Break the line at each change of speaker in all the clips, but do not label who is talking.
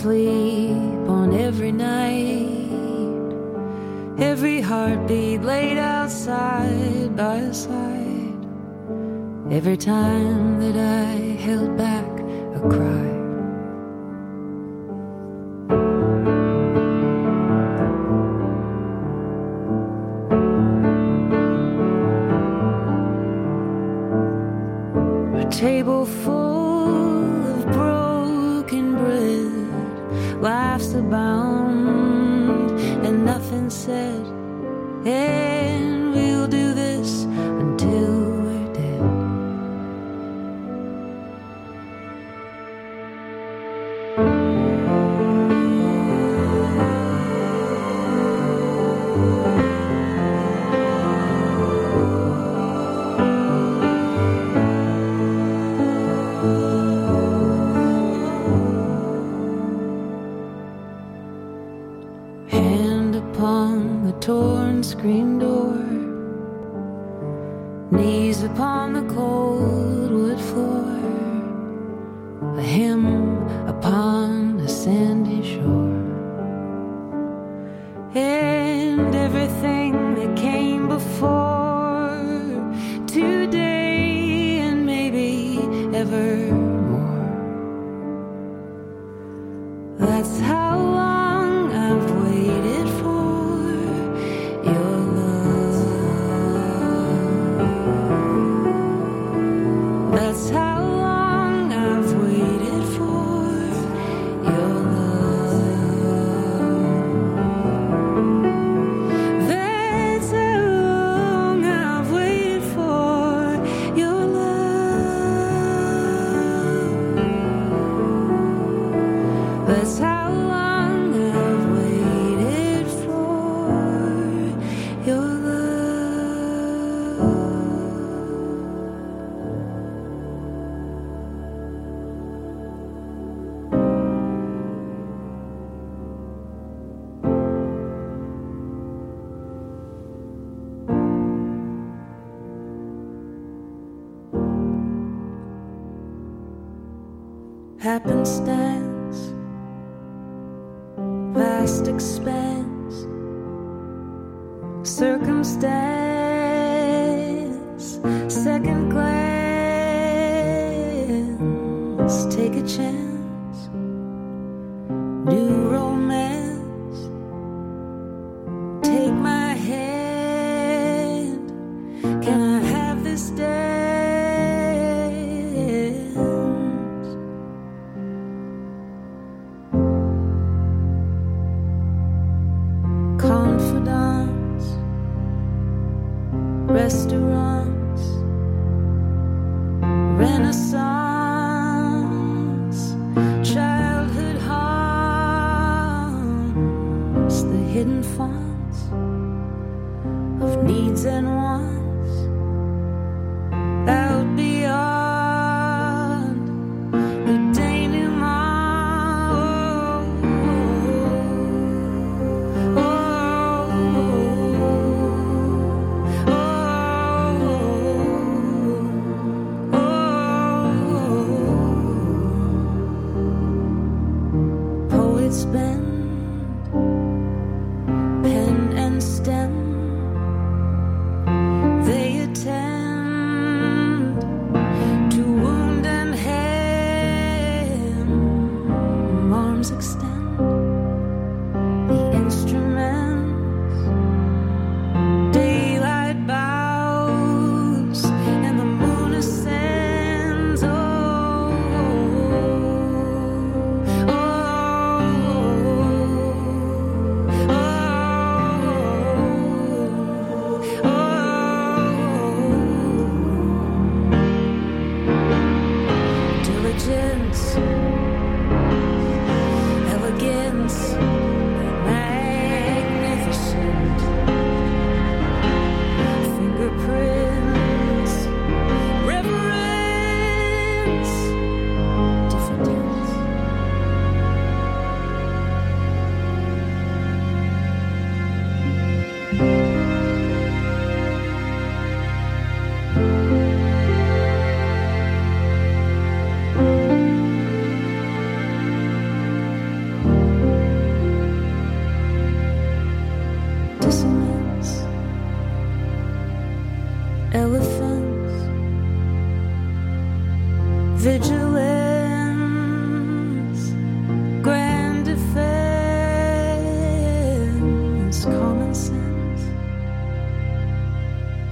sleep on every night, every heartbeat laid out side by side, every time that I held back a cry. A table full of broken bread, laughs abound and nothing said, and we'll do this until we're dead. Hand upon the torn screen door, knees upon the cold wood floor, a hymn upon a sandy shore, and everything that came before today and maybe evermore. That's how long I've waited for your love. That's how long I've waited for your love. That's how long I've waited for your love. That's how long I've waited for your love. Happenstance, vast expanse, circumstance, second glance, take a chance, new romance, take my hand, can I have this dance? Confidants, restaurants, renaissance, childhood haunts, the hidden fonts of needs and wants, out beyond the denouement. Poets bend, pen and stem,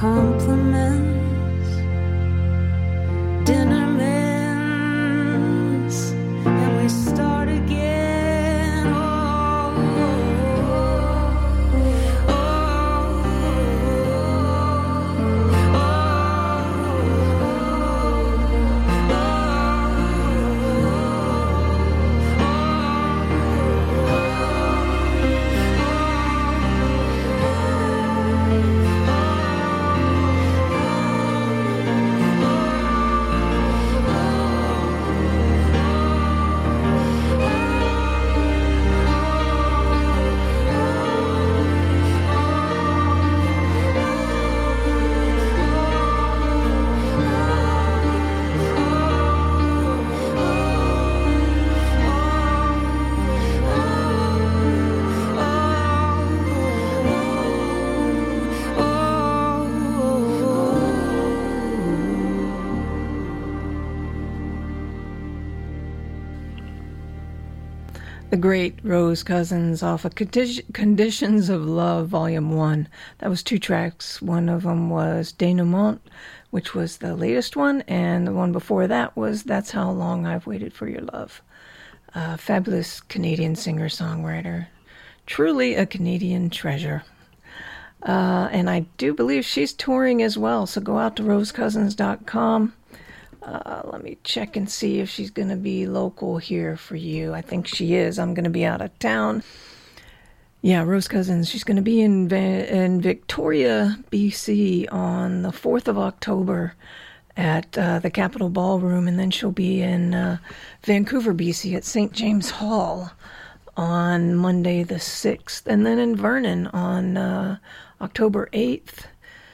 compliments, dinner mints, and we start again. Oh, oh,
The great Rose Cousins off of Conditions of Love, Volume 1. That was 2 tracks. One of them was Denouement, which was the latest one, and the one before that was That's How Long I've Waited for Your Love. Fabulous Canadian singer-songwriter. Truly a Canadian treasure. And I do believe she's touring as well, so go out to rosecousins.com. Let me check and see if she's going to be local here for you. I think she is. I'm going to be out of town. Yeah, Rose Cousins. She's going to be in Victoria, BC on the 4th of October at the Capitol Ballroom, and then she'll be in Vancouver, BC at St. James Hall on Monday the 6th, and then in Vernon on October 8th.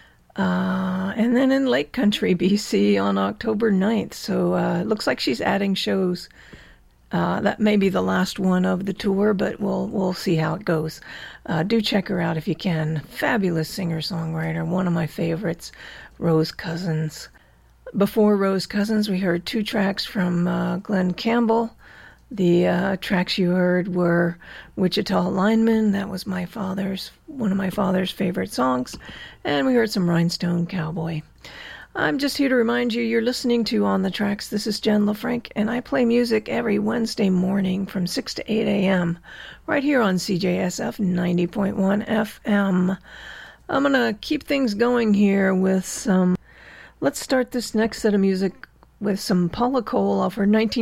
And then in Lake Country, BC on October 9th. So it looks like she's adding shows. That may be the last one of the tour, but we'll see how it goes. Do check her out if you can. Fabulous singer-songwriter, one of my favorites, Rose Cousins. Before Rose Cousins, we heard 2 tracks from Glenn Campbell. The tracks you heard were Wichita Lineman. That was one of my father's favorite songs. And we heard some Rhinestone Cowboy. I'm just here to remind you, you're listening to On the Tracks. This is Jen LaFranc, and I play music every Wednesday morning from 6 to 8 a.m. right here on CJSF 90.1 FM. I'm going to keep things going here with some... Let's start this next set of music with some Paula Cole off her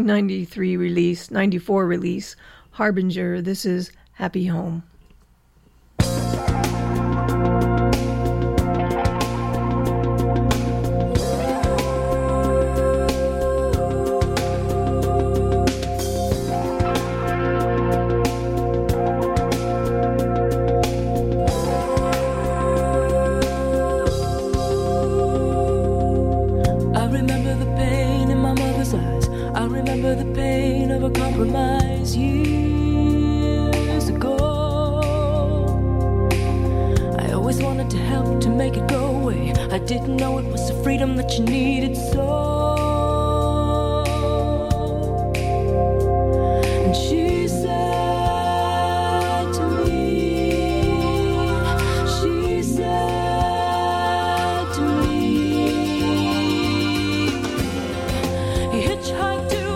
94 release, Harbinger. This is Happy Home.
Compromise years ago. I always wanted to help to make it go away. I didn't know it was the freedom that you needed so. And she said to me, she said to me, he hitchhiked to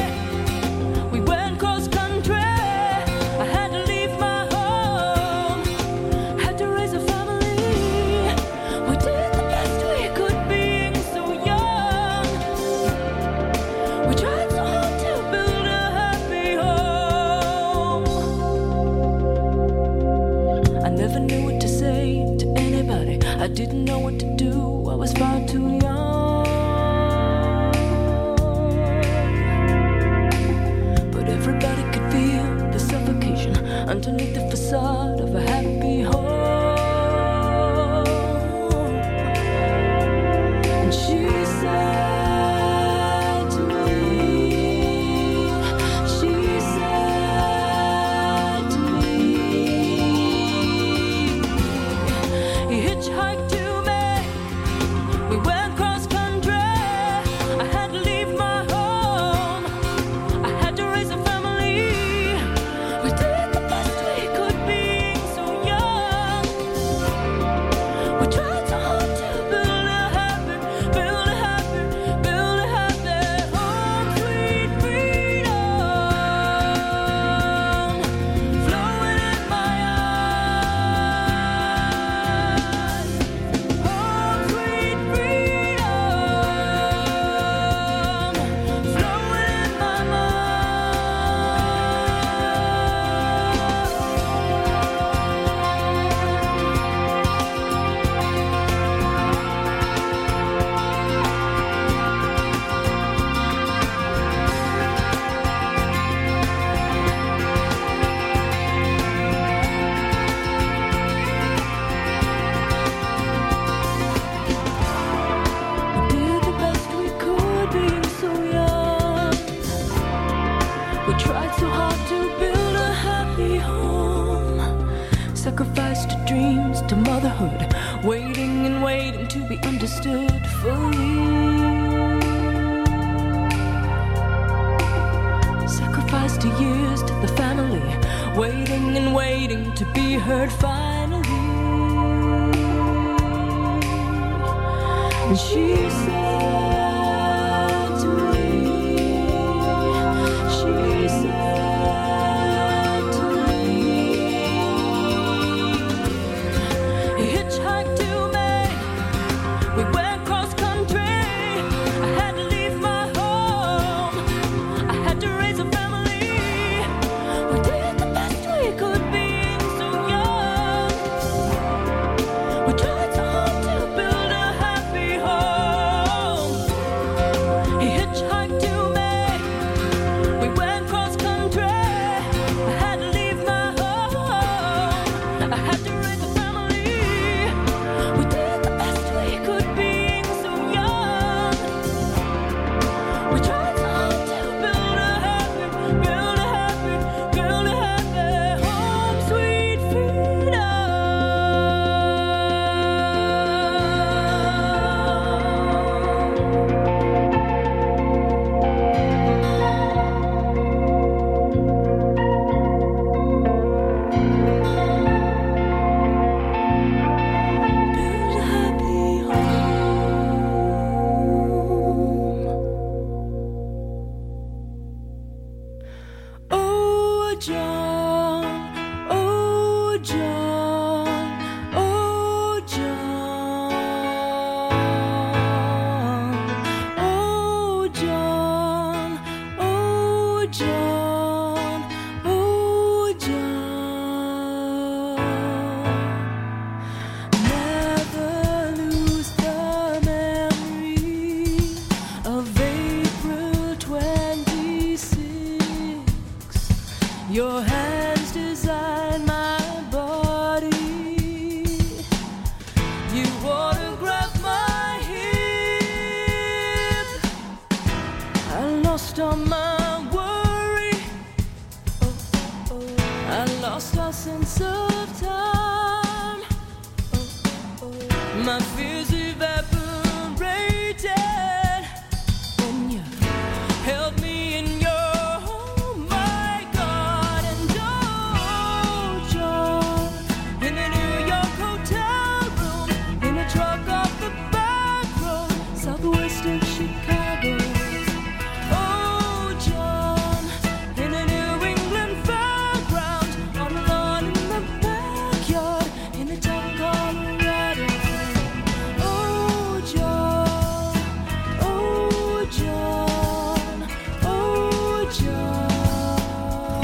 I didn't know what to do, I was far too young. But everybody could feel the suffocation underneath the facade of a happy home. And she said to me, she said to me, he hitchhiked to me, we went cross country. waiting to be understood fully. Sacrificed to years to the family, waiting and waiting to be heard finally. And she said to me, she said to me, he hitchhiked to me, we went cross country, I had to leave my home, I had to raise a family, we did the best we could being so young, we tried so hard to build a happy home. He hitchhiked to me, we went cross country, I had to leave my home, I had to raise a family, we did the best we could being so young, we tried so hard to build a happy home, sweet freedom. Build a happy home. Oh, John, oh, John, oh, John, oh, John, oh, John, oh, John. Never lose the memory of April 26. Your hands design my body. You autograph my hip. I lost all my worry. I lost all sense of time. My fears evaporated when you held me in your, oh my God, and oh John, in a New York hotel room, in a truck off the back road, southwest of Chicago. Oh John, in a New England fairground, on a lawn in the backyard, in a town called Colorado. Oh John, oh John, oh John.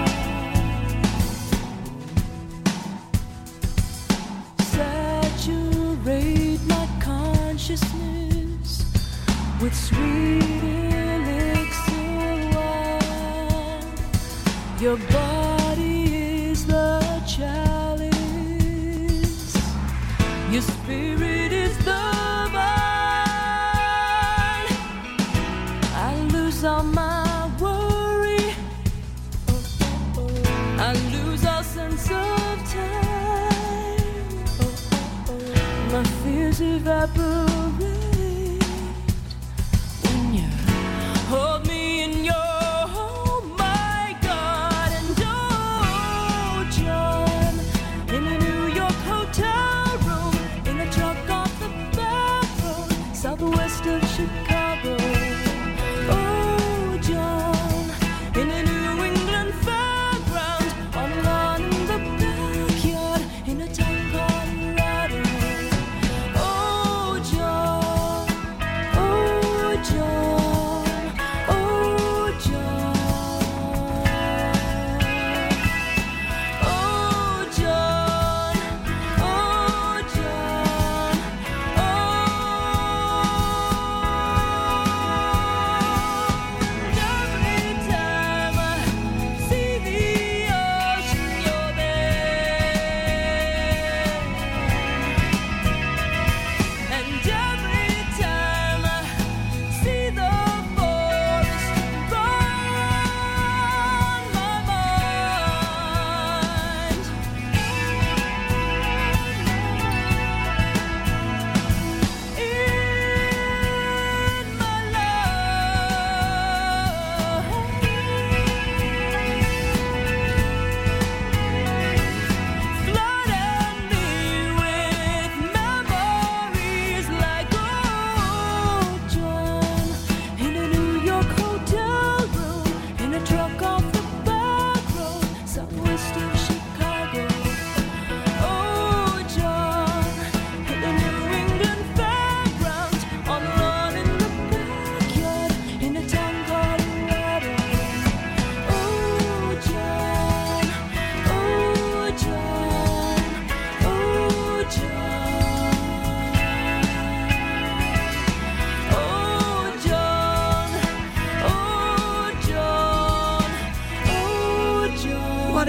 Saturate my consciousness with sweet elixir wine. Your body is the chalice, your spirit is the vine. I lose all my worry, I lose all sense of time. My fears evaporate when you hold me in your, oh my God, and oh John, in a New York hotel room, in a truck off the back road, southwest of Chicago. Oh John, in a New England fairground, on a lawn in the backyard, in a town called Colorado. Oh John.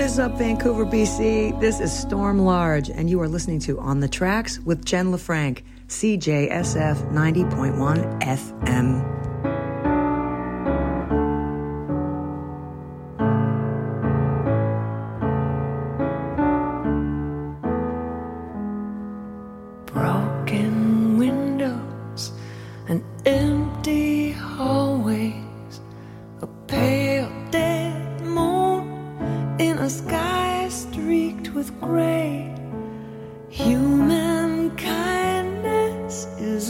is up, Vancouver, BC? This is Storm Large, and you are listening to On the Tracks with Jen LaFranc, CJSF 90.1 FM.
Broken windows and empty hallways, a pale dead moon in a sky streaked with gray. Human kindness is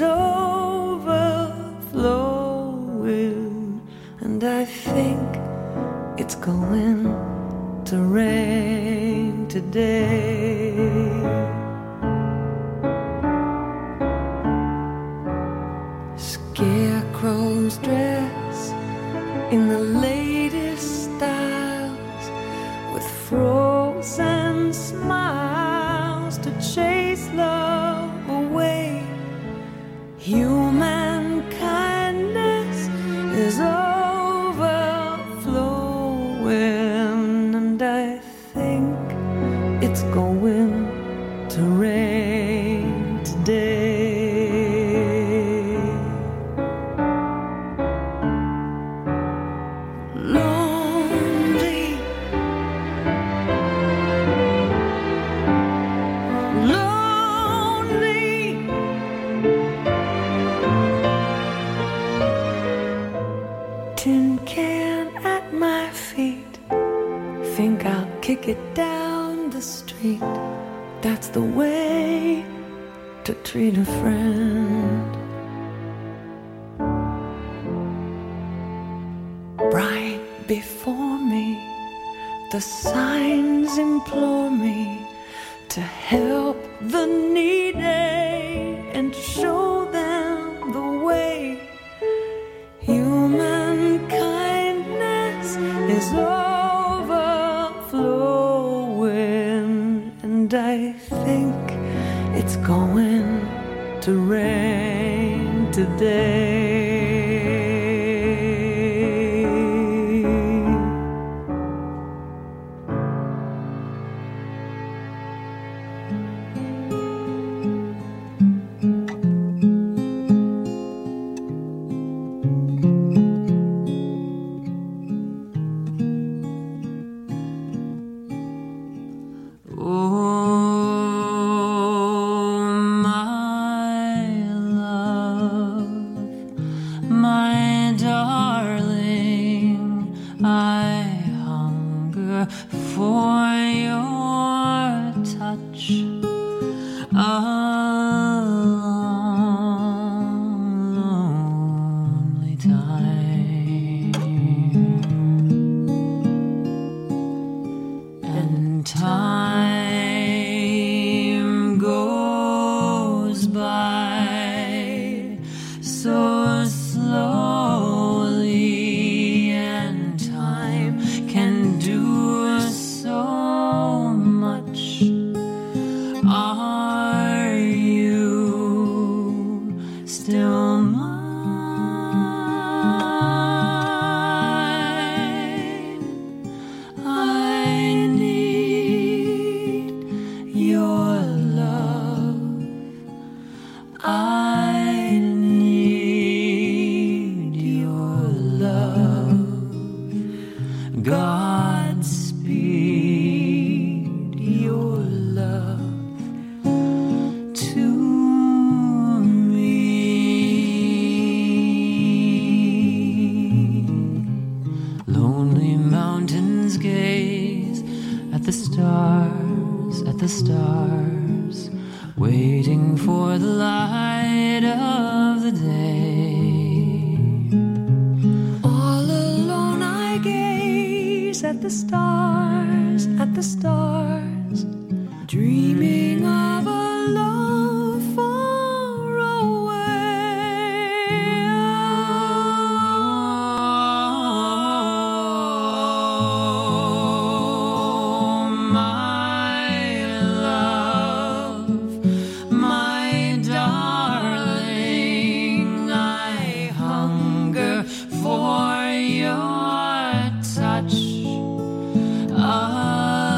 overflowing, and I think it's going to rain today. Scarecrows dress in the latest styles, with frozen smiles to chase love away. Human kindness is overflowing, and I think it's going to rain today. Kick it down the street. That's the way to treat a friend. Right before me, the signs implore me to help the needy and show them the way. Human kindness is and I think it's going to rain today. For your touch.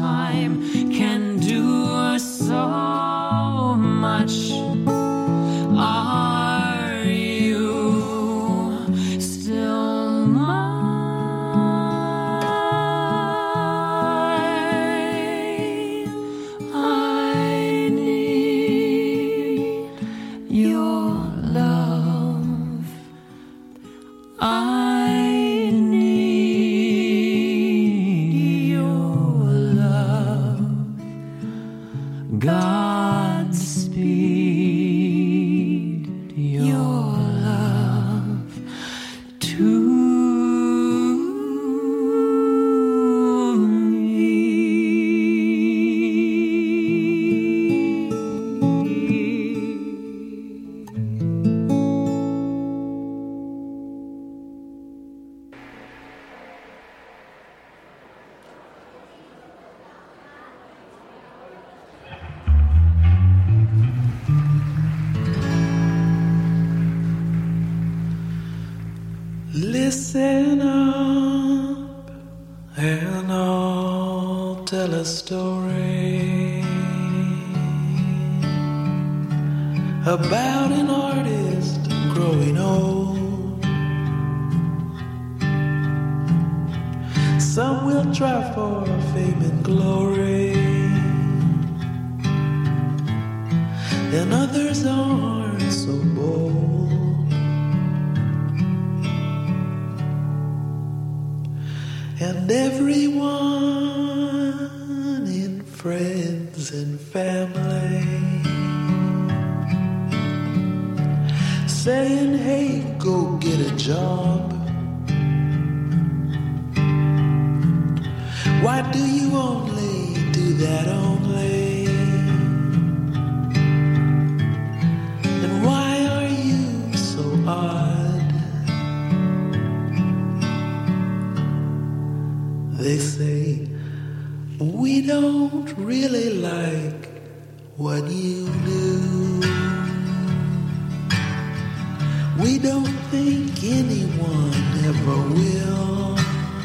time can do so much. Are you still mine? I need your love. I need your love. Godspeed, your love to
Listen up and I'll tell a story about an artist growing old. Some will try for fame and glory, and others aren't so bold. And everyone in friends and family saying, hey, go get a job. Why do you only do that only? And why are you so odd? They say, we don't really like what you do. We don't think anyone ever will.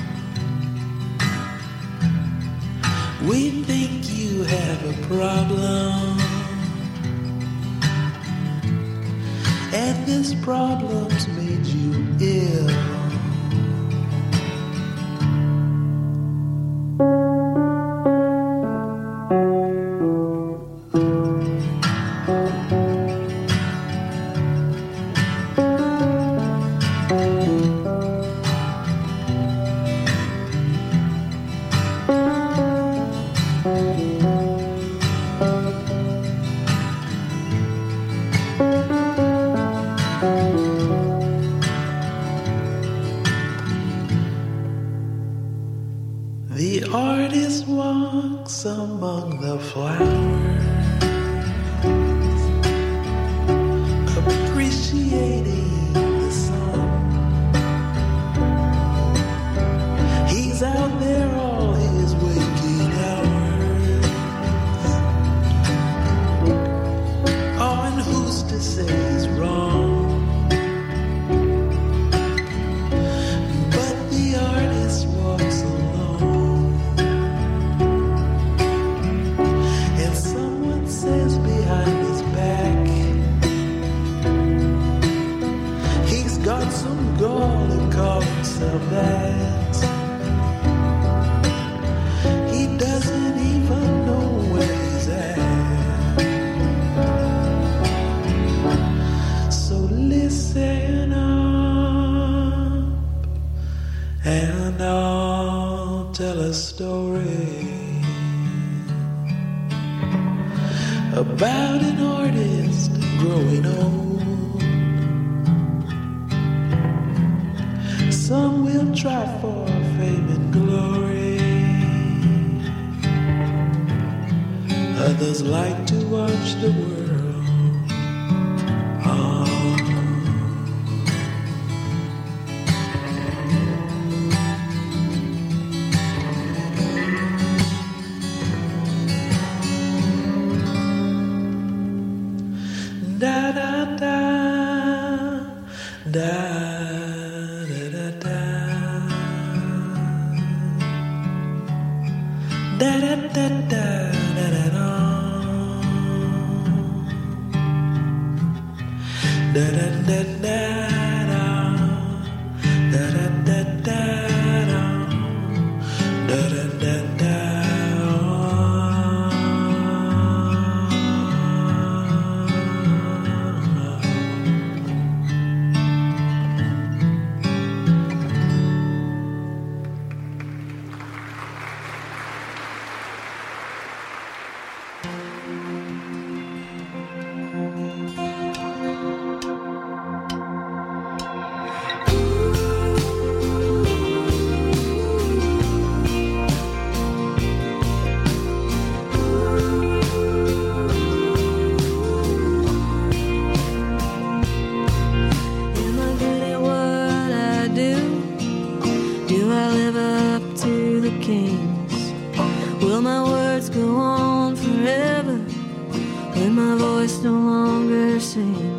We think you have a problem, and this problem's made you ill. The artist walks among the flowers, appreciating the sun. He's out there all his waking hours. Oh, and who's to say he's wrong? But the artist walks alone. Says behind his back, he's got some gall to call himself that. He doesn't even know where he's at. So listen up and I'll tell a story about an artist growing old. Some will try for fame and glory, others like to watch the world on. Da da da da da da da da da
Will my words go on forever when my voice no longer sings?